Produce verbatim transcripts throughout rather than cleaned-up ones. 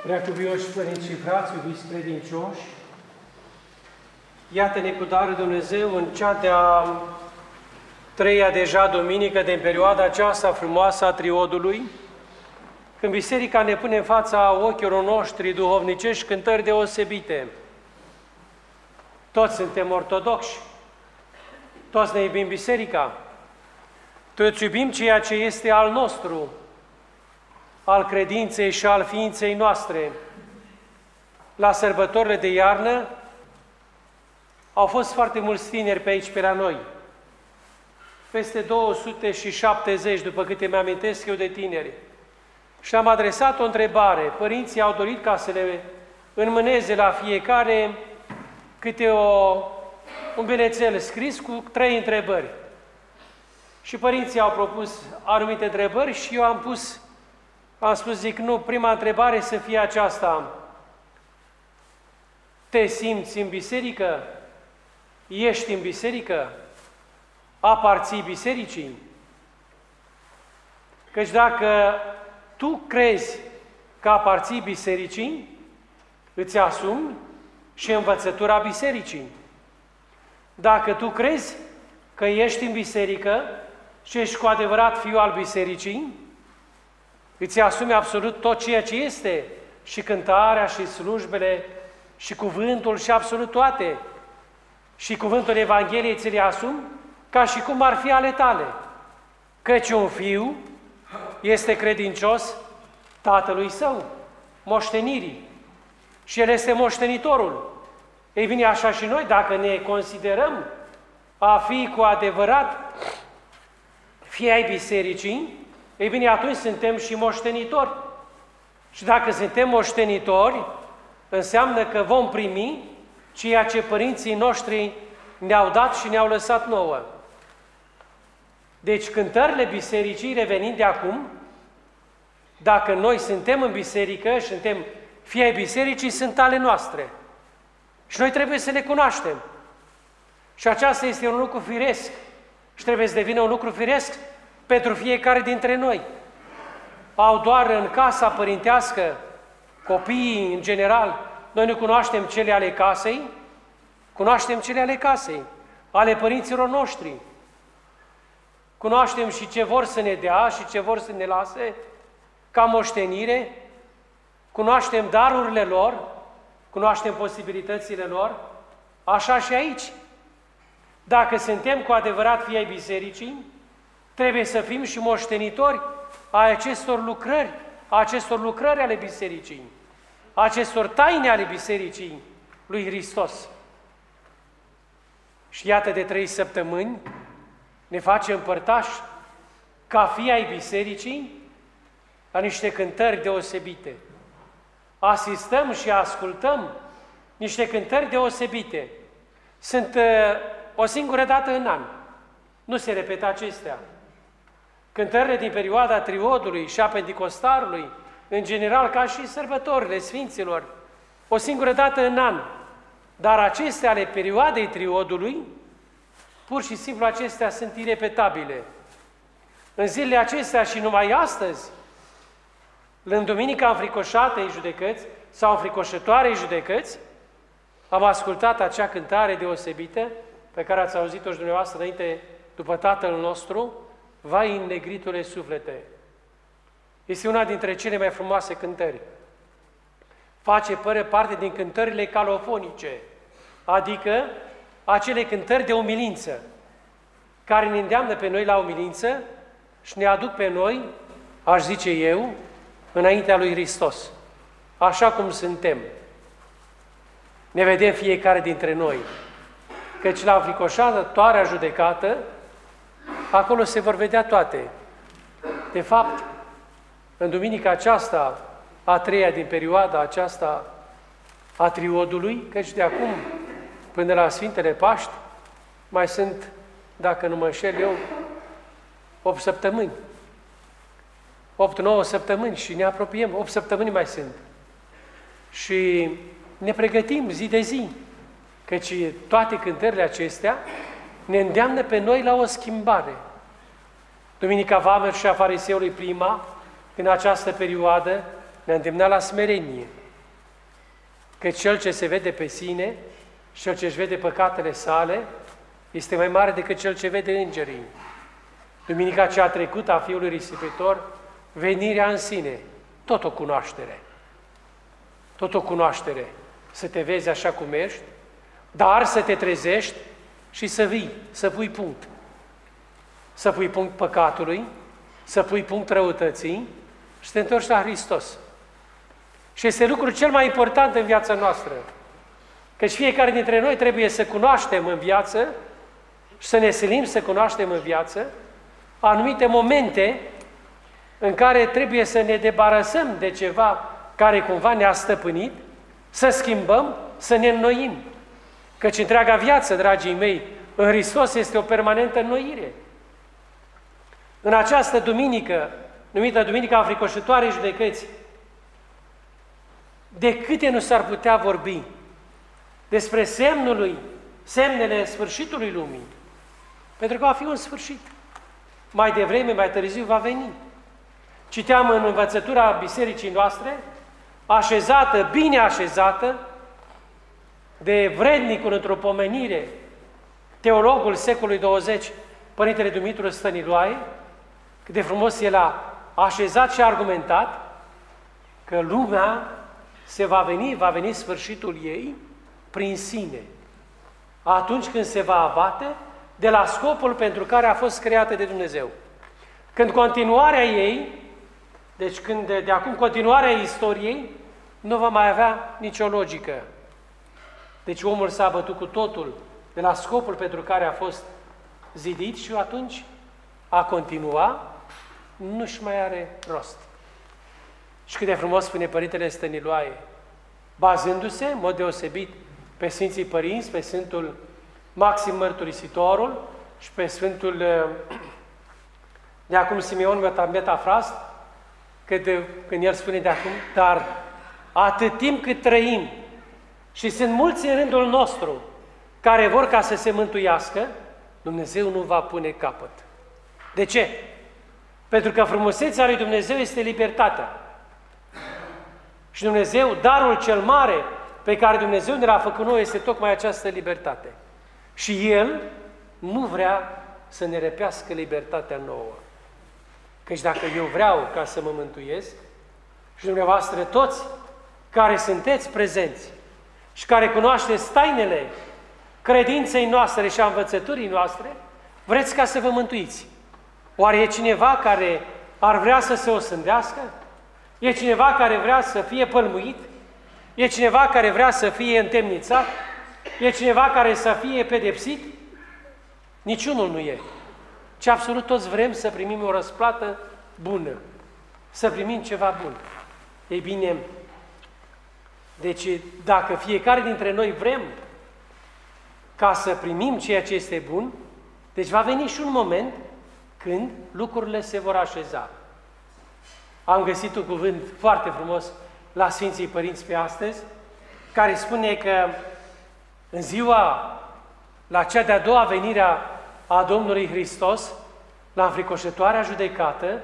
Preacuvioși părinți și frați, iubiți credincioși, iată-ne cu darul Dumnezeu în cea de-a treia deja duminică din perioada aceasta frumoasă a triodului, când Biserica ne pune în fața ochilor noștri duhovnicești cântări deosebite. Toți suntem ortodoxi, toți ne iubim Biserica, toți iubim ceea ce este al nostru, al credinței și al ființei noastre. La sărbătorile de iarnă au fost foarte mulți tineri pe aici, pe la noi. Peste două sute șaptezeci, după câte mi-amintesc eu, de tineri. Și am adresat o întrebare. Părinții au dorit ca să le înmâneze la fiecare câte o, un bilețel scris cu trei întrebări. Și părinții au propus anumite întrebări și eu am pus, am spus, zic, nu, prima întrebare să fie aceasta. Te simți în biserică? Ești în biserică? Aparții bisericii? Căci dacă tu crezi că aparții bisericii, îți asumi și învățătura bisericii. Dacă tu crezi că ești în biserică și ești cu adevărat fiul al bisericii, îți asumi absolut tot ceea ce este, și cântarea, și slujbele, și cuvântul, și absolut toate. Și cuvântul Evangheliei ți le asumi ca și cum ar fi ale tale. Căci un fiu este credincios tatălui său, moștenirii. Și el este moștenitorul. Ei bine, așa și noi, dacă ne considerăm a fi cu adevărat fii ai bisericii, ei bine, atunci suntem și moștenitori. Și dacă suntem moștenitori, înseamnă că vom primi ceea ce părinții noștri ne-au dat și ne-au lăsat nouă. Deci cântările bisericii, revenind de acum, dacă noi suntem în biserică și suntem fii ai bisericii, sunt ale noastre. Și noi trebuie să le cunoaștem. Și aceasta este un lucru firesc. Și trebuie să devină un lucru firesc pentru fiecare dintre noi. Au doar în casa părintească, copiii în general, noi nu cunoaștem cele ale casei, cunoaștem cele ale casei, ale părinților noștri. Cunoaștem și ce vor să ne dea și ce vor să ne lase ca moștenire, cunoaștem darurile lor, cunoaștem posibilitățile lor, așa și aici. Dacă suntem cu adevărat fii ai bisericii, trebuie să fim și moștenitori a acestor lucrări, a acestor lucrări ale bisericii, a acestor taine ale bisericii lui Hristos. Și iată, de trei săptămâni ne facem părtași ca fii ai bisericii la niște cântări deosebite. Asistăm și ascultăm niște cântări deosebite. Sunt uh, o singură dată în an. Nu se repetă acestea. Cântările din perioada triodului și a Penticostarului, în general ca și sărbătorile Sfinților, o singură dată în an. Dar acestea ale perioadei triodului, pur și simplu acestea sunt irepetabile. În zilele acestea și numai astăzi, în Duminica Înfricoșatei Judecăți sau Înfricoșătoarei Judecăți, am ascultat acea cântare deosebită pe care ați auzit-o și dumneavoastră înainte, după Tatăl nostru, vai înnegritule suflete. Este una dintre cele mai frumoase cântări. Face pără parte din cântările calofonice, adică acele cântări de umilință, care ne îndeamnă pe noi la umilință și ne aduc pe noi, aș zice eu, înaintea lui Hristos, așa cum suntem. Ne vedem fiecare dintre noi, căci la înfricoșătoarea judecată, acolo se vor vedea toate. De fapt, în duminica aceasta, a treia din perioada aceasta a triodului, căci de acum până la Sfintele Paști, mai sunt, dacă nu mă înșel eu, opt săptămâni. opt nouă săptămâni și ne apropiem, opt săptămâni mai sunt. Și ne pregătim zi de zi, căci toate cântările acestea ne îndeamnă pe noi la o schimbare. Duminica Vamer și a Fariseului prima, în această perioadă, ne-a îndemnat la smerenie, că cel ce se vede pe sine și cel ce își vede păcatele sale este mai mare decât cel ce vede îngerii. Duminica cea trecută a Fiului Risipitor, venirea în sine, tot o cunoaștere. Tot o cunoaștere. Să te vezi așa cum ești, dar să te trezești și să vii, să pui punct. Să pui punct păcatului, să pui punct răutății și să te întorci la Hristos. Și este lucrul cel mai important în viața noastră. Căci fiecare dintre noi trebuie să cunoaștem în viață și să ne silim să cunoaștem în viață anumite momente în care trebuie să ne debarasăm de ceva care cumva ne-a stăpânit, să schimbăm, să ne înnoim. Căci întreaga viață, dragii mei, în Hristos este o permanentă înnoire. În această duminică, numită Duminica Înfricoșătoarei Judecății, de câte nu s-ar putea vorbi despre semnul lui, semnele sfârșitului lumii, pentru că va fi un sfârșit. Mai devreme, mai târziu va veni. Citeam în învățătura bisericii noastre, așezată, bine așezată, de vrednicul într-o pomenire, teologul secolului douăzeci, Părintele Dumitru Stăniloae, cât de frumos el a așezat și a argumentat că lumea se va veni, va veni sfârșitul ei prin sine, atunci când se va abate de la scopul pentru care a fost creată de Dumnezeu. Când continuarea ei, deci când de, de acum continuarea istoriei, nu va mai avea nicio logică. Deci omul s-a bătut cu totul de la scopul pentru care a fost zidit și atunci a continua nu-și mai are rost. Și cât de frumos spune Părintele Stăniloae, bazându-se, în mod deosebit, pe Sfinții Părinți, pe Sfântul Maxim Mărturisitorul și pe Sfântul de acum Simeon Metafrast, că de, când el spune de acum, dar atât timp cât trăim și sunt mulți în rândul nostru care vor ca să se mântuiască, Dumnezeu nu va pune capăt. De ce? Pentru că frumusețea lui Dumnezeu este libertatea. Și Dumnezeu, darul cel mare pe care Dumnezeu ne l-a făcut noi este tocmai această libertate. Și El nu vrea să ne răpească libertatea nouă. Căci dacă eu vreau ca să mă mântuiesc, și dumneavoastră toți care sunteți prezenți și care cunoașteți tainele credinței noastre și a învățăturii noastre, vreți ca să vă mântuiți. Oare e cineva care ar vrea să se osândească? E cineva care vrea să fie pălmuit? E cineva care vrea să fie întemnițat? E cineva care să fie pedepsit? Niciunul nu e. Ci absolut toți vrem să primim o răsplată bună. Să primim ceva bun. Ei bine, deci dacă fiecare dintre noi vrem ca să primim ceea ce este bun, deci va veni și un moment când lucrurile se vor așeza. Am găsit un cuvânt foarte frumos la Sfinții Părinți pe astăzi, care spune că în ziua, la cea de-a doua venire a Domnului Hristos, la înfricoșătoarea judecată,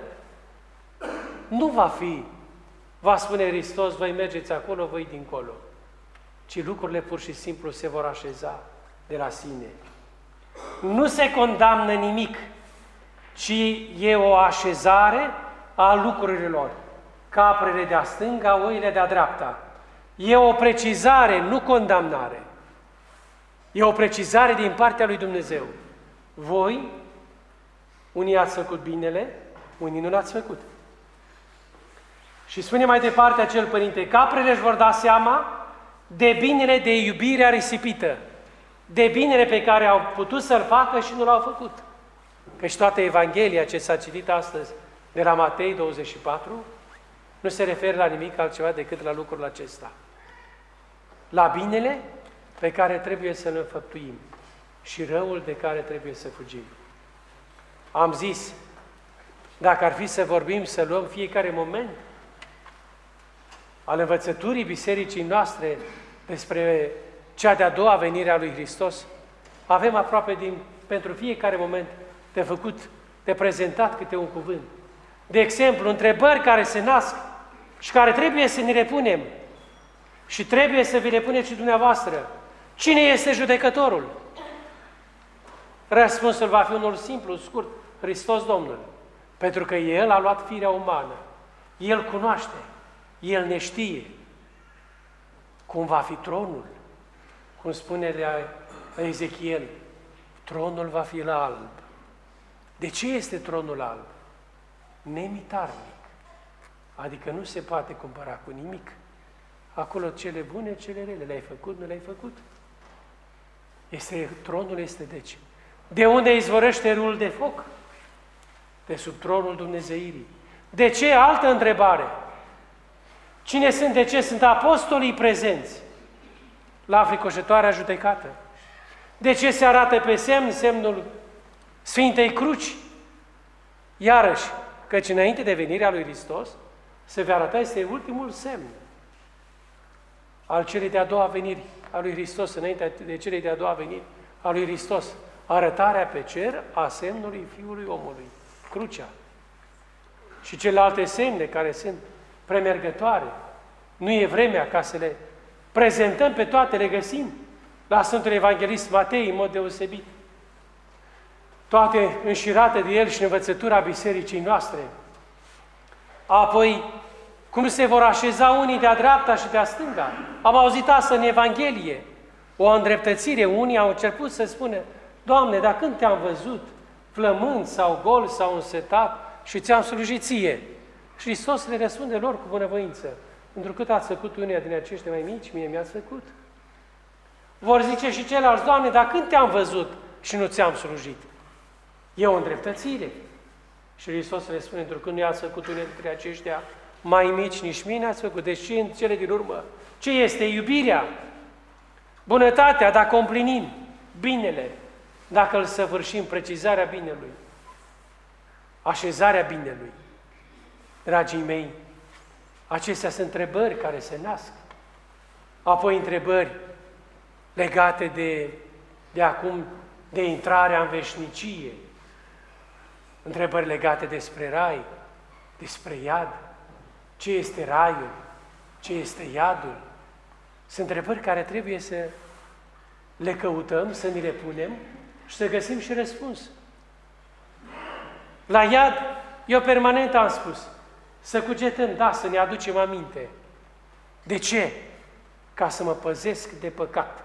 nu va fi, va spune Hristos, voi mergeți acolo, voi dincolo, ci lucrurile pur și simplu se vor așeza de la sine. Nu se condamnă nimic, ci e o așezare a lucrurilor. Caprele de-a stânga, oile de-a dreapta. E o precizare, nu condamnare. E o precizare din partea lui Dumnezeu. Voi, unii ați făcut binele, unii nu l-ați făcut. Și spune mai departe acel părinte, caprele își vor da seama de binele, de iubirea risipită, de binele pe care au putut să-l facă și nu l-au făcut. Căci toată Evanghelia ce s-a citit astăzi de la Matei douăzeci și patru nu se referă la nimic altceva decât la lucrul acesta. La binele pe care trebuie să-l înfăptuim și răul de care trebuie să fugim. Am zis, dacă ar fi să vorbim, să luăm fiecare moment al învățăturii bisericii noastre despre cea de-a doua venire a lui Hristos, avem aproape din, pentru fiecare moment de făcut, de prezentat câte un cuvânt. De exemplu, întrebări care se nasc și care trebuie să ne repunem și trebuie să vi le puneți și dumneavoastră. Cine este judecătorul? Răspunsul va fi unul simplu, scurt, Hristos Domnul. Pentru că El a luat firea umană. El cunoaște, El ne știe cum va fi tronul. Cum spune de Ezechiel, tronul va fi la alb. De ce este tronul alb? Nemitarnic. Adică nu se poate cumpăra cu nimic. Acolo cele bune, cele rele, le-ai făcut, nu le-ai făcut. Este, tronul este deci. De unde izvorăște râul de foc? De sub tronul Dumnezeirii. De ce? Altă întrebare. Cine sunt, de ce sunt apostolii prezenți la fricoșătoarea judecată? De ce se arată pe semn semnul Sfintei Cruci? Iarăși, căci înainte de venirea lui Hristos, se va arăta, este ultimul semn al celei de-a doua veniri a lui Hristos, înainte de celei de-a doua veniri a lui Hristos. Arătarea pe cer a semnului Fiului Omului, crucea. Și celelalte semne care sunt premergătoare. Nu e vremea ca să le prezentăm pe toate, le găsim la Sfântul Evanghelist Matei, în mod deosebit. Toate înșirate de el și în învățătura bisericii noastre. Apoi, cum se vor așeza unii de-a dreapta și de-a stânga. Am auzit asta în Evanghelie, o îndreptățire. Unii au început să spună, Doamne, dar când te-am văzut flămând sau gol sau însetat și ți-am slujit ție? Și Hristos le răspunde lor cu bunăvoință, întrucât ați făcut uneia din aceștia mai mici, mie mi-ați făcut. Vor zice și ceilalți, Doamne, dar când te-am văzut și nu ți-am slujit? E o îndreptățire. Și Hristos le spune, întrucât nu i-ați făcut uneia dintre aceștia mai mici, nici mie n-ați făcut. Deci ce în cele din urmă? Ce este iubirea? Bunătatea, dacă o împlinim, binele, dacă îl săvârșim, precizarea binelui, așezarea binelui. Dragii mei, acestea sunt întrebări care se nasc. Apoi întrebări legate de, de acum, de intrarea în veșnicie. Întrebări legate despre rai, despre iad. Ce este raiul? Ce este iadul? Sunt întrebări care trebuie să le căutăm, să ni le punem și să găsim și răspuns. La iad, eu permanent am spus, să cugetăm, da, să ne aducem aminte. De ce? Ca să mă păzesc de păcat.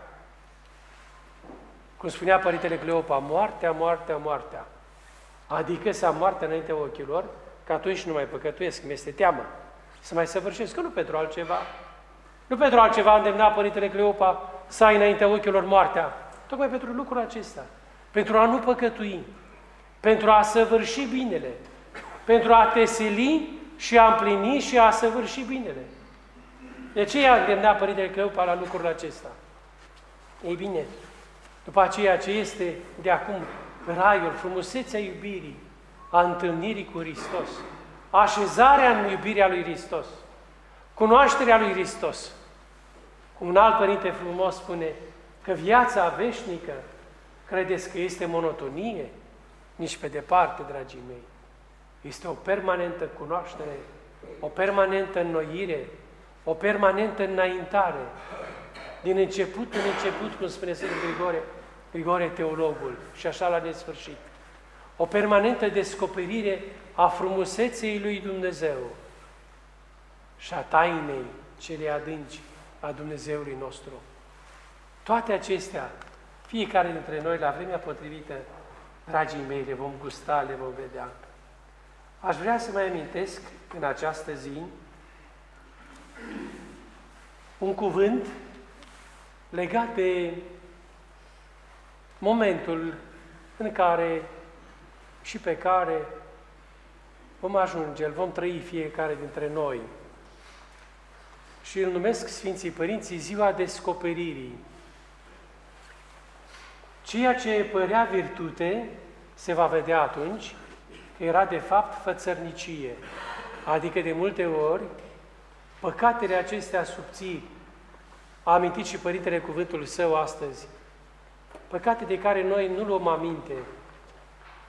Cum spunea Părintele Cleopa, moartea, moartea, moartea. Adică să am moartea înaintea ochilor, că atunci nu mai păcătuiesc, mi este teamă. Să mai săvârșesc, că nu pentru altceva. Nu pentru altceva a îndemnat Părintele Cleopa să ai înaintea ochilor moartea. Tocmai pentru lucrul acesta. Pentru a nu păcătui. Pentru a săvârși binele. Pentru a te sili și a împlini și a săvârși binele. De ce i-a îndemnat Părintele Cleopa la lucrul acesta? Ei bine, după aceea ce este de acum raiul, frumusețea iubirii, a întâlnirii cu Hristos, așezarea în iubirea lui Hristos, cunoașterea lui Hristos. Un alt părinte frumos spune că viața veșnică, credeți că este monotonie? Nici pe departe, dragii mei. Este o permanentă cunoaștere, o permanentă înnoire, o permanentă înaintare. Din început în început, cum spune Sfântul Grigore, Grigore teologul, și așa la nesfârșit. O permanentă descoperire a frumuseței lui Dumnezeu și a tainei cele adânci a Dumnezeului nostru. Toate acestea, fiecare dintre noi, la vremea potrivită, dragii mei, le vom gusta, le vom vedea. Aș vrea să mai amintesc în această zi un cuvânt legat de momentul în care și pe care vom ajunge, îl vom trăi fiecare dintre noi. Și îl numesc Sfinții Părinții ziua descoperirii. Ceea ce părea virtute se va vedea atunci că era de fapt fățărnicie. Adică de multe ori păcatele acestea subțiri, a amintit și Părintele cuvântul său astăzi, păcate de care noi nu luăm aminte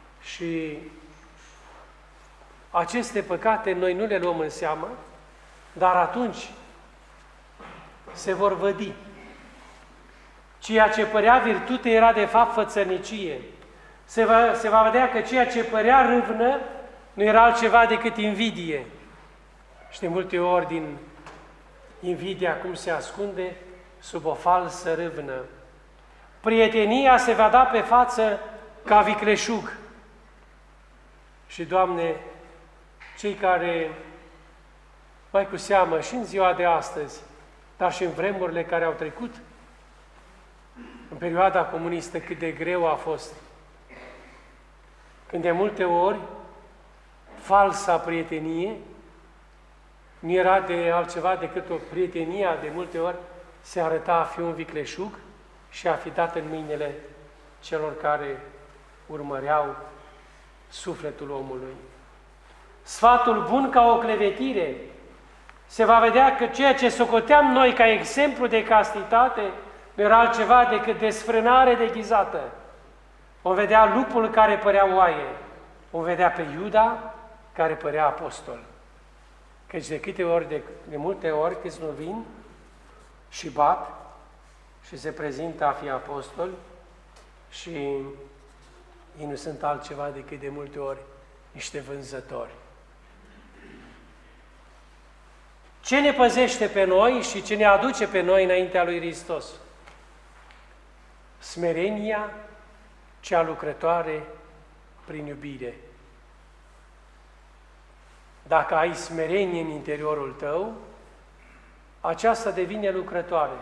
și aceste păcate noi nu le luăm în seamă, dar atunci se vor vădi. Ceea ce părea virtute era de fapt fățărnicie. Se va, se va vedea că ceea ce părea râvnă nu era altceva decât invidie. Și de multe ori din invidia cum se ascunde sub o falsă râvnă. Prietenia se va da pe față ca vicleșug. Și, Doamne, cei care, mai cu seamă și în ziua de astăzi, dar și în vremurile care au trecut, în perioada comunistă, cât de greu a fost, când de multe ori falsa prietenie nu era de altceva decât o prietenie, de multe ori se arăta a fi un vicleșug și a fi dat în mâinile celor care urmăreau sufletul omului. Sfatul bun ca o clevetire, se va vedea că ceea ce socoteam noi ca exemplu de castitate nu era altceva decât desfrânare deghizată. O vedea lupul care părea oaie, o vedea pe Iuda care părea apostol. Căci de câte ori, de, de multe ori, câți nu vin și bat și se prezintă a fi apostoli și ei nu sunt altceva decât de multe ori niște vânzători. Ce ne păzește pe noi și ce ne aduce pe noi înaintea lui Hristos? Smerenia cea lucrătoare prin iubire. Dacă ai smerenie în interiorul tău, aceasta devine lucrătoare.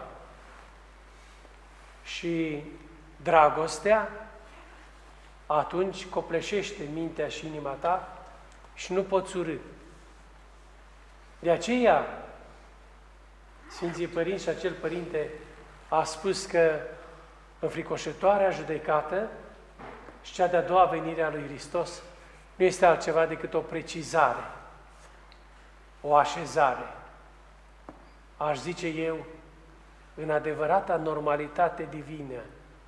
Și dragostea atunci copleșește mintea și inima ta și nu poți urâ. De aceea, Sfinții Părinți și acel Părinte a spus că înfricoșătoarea judecată și cea de-a doua venire a lui Hristos nu este altceva decât o precizare, o așezare. Aș zice eu, în adevărata normalitate divină,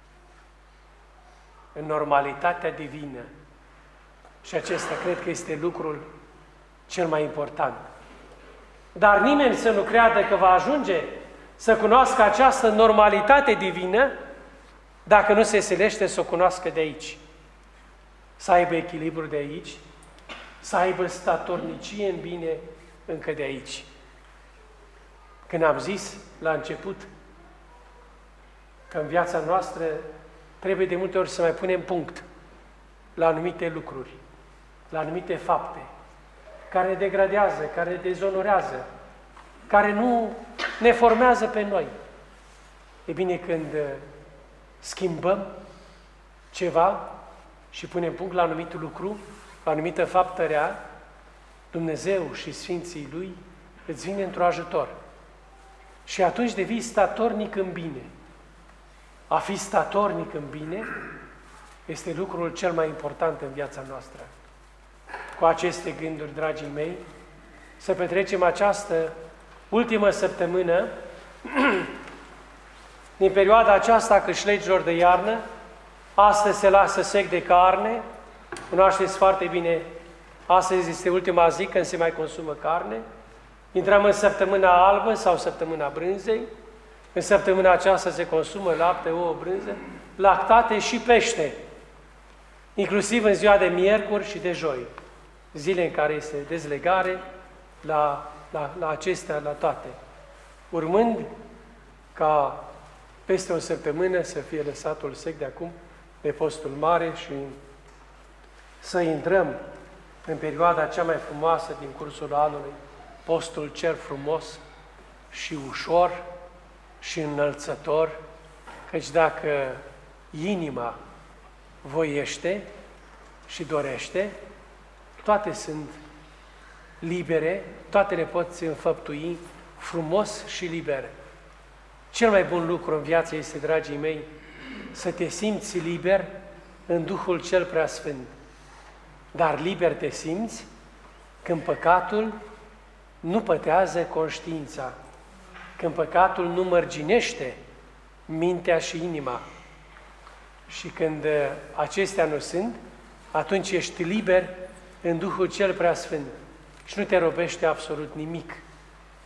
în normalitatea divină. Și acesta cred că este lucrul cel mai important. Dar nimeni să nu creadă că va ajunge să cunoască această normalitate divină dacă nu se silește să o cunoască de aici. Să aibă echilibru de aici, să aibă statornicie în bine încă de aici. Când am zis la început că în viața noastră trebuie de multe ori să mai punem punct la anumite lucruri, la anumite fapte, care ne degradează, care ne dezonorează, care nu ne formează pe noi. E bine, când schimbăm ceva și punem punct la anumit lucru, la anumită faptă rea, Dumnezeu și Sfinții Lui îți vine într-un ajutor. Și atunci devii statornic în bine. A fi statornic în bine este lucrul cel mai important în viața noastră. Cu aceste gânduri, dragii mei, să petrecem această ultimă săptămână din perioada aceasta câșlegilor de iarnă. Astăzi se lasă sec de carne, cunoașteți foarte bine, astăzi este ultima zi când se mai consumă carne. Intrăm în săptămâna albă sau săptămâna brânzei. În săptămâna aceasta se consumă lapte, ouă, brânză, lactate și pește, inclusiv în ziua de miercuri și de joi, zile în care este dezlegare, la, la, la acestea, la toate. Urmând ca peste o săptămână să fie lăsatul sec de acum de postul mare și să intrăm în perioada cea mai frumoasă din cursul anului, postul cel frumos și ușor și înălțător, căci dacă inima voiește și dorește, toate sunt libere, toate le poți înfăptui frumos și liber. Cel mai bun lucru în viață este, dragii mei, să te simți liber în Duhul cel Preasfânt. Dar liber te simți când păcatul nu pătează conștiința, când păcatul nu mărginește mintea și inima. Și când acestea nu sunt, atunci ești liber în Duhul cel Preasfânt și nu te robește absolut nimic.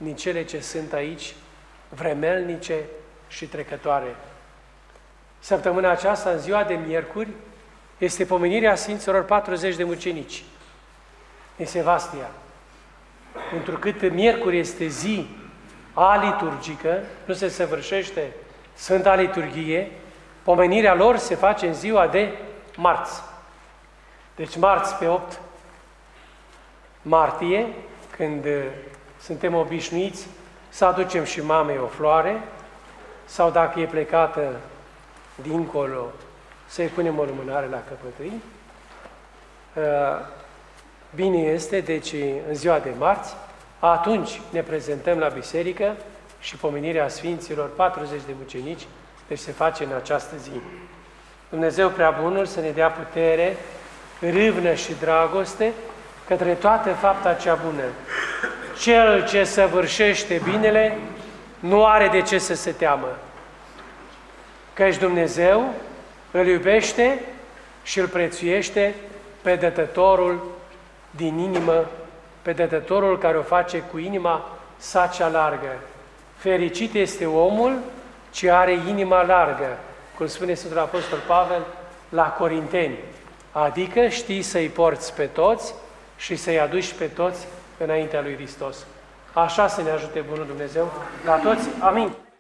din cele ce sunt aici, vremelnice și trecătoare. Săptămâna aceasta, în ziua de miercuri, este pomenirea Sfinților patruzeci de mucenici din Sevastia. Întrucât miercuri este zi aliturgică, nu se săvârșește Sfânta Liturghie, pomenirea lor se face în ziua de marți. Deci marți pe opt martie, când suntem obișnuiți să aducem și mamei o floare, sau dacă e plecată dincolo, să-i punem o lumânare la căpătâi. Bine este, deci, în ziua de marți, atunci ne prezentăm la biserică și pomenirea Sfinților patruzeci de mucenici, deci se face în această zi. Dumnezeu prea bunul să ne dea putere, râvnă și dragoste către toată fapta cea bună. Cel ce săvârșește binele nu are de ce să se teamă, căci Dumnezeu îl iubește și îl prețuiește pe dătătorul din inimă, pe dătătorul care o face cu inima sa cea largă. Fericit este omul ce are inima largă, cum spune Sfântul Apostol Pavel la Corinteni, adică știi să-i porți pe toți și să-i aduci pe toți înaintea lui Hristos. Așa să ne ajute Bunul Dumnezeu la toți. Amin.